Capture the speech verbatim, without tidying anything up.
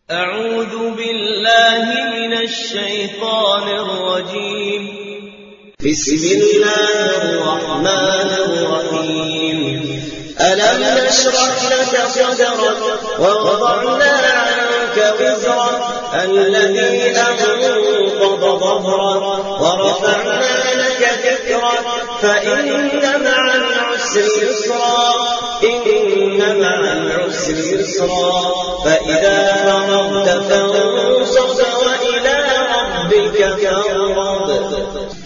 أعوذ بالله من الشيطان الرجيم. بسم الله الرحمن الرحيم. ألم نشرح لك صدرك ووضعنا عنك وزرك الذي أنقض ظهرك ورفعنا لك ذكرك فإن مع العسر يسرا إن مع العسر يسرا فإذا فرغت فانصب وإلى ربك فارغب.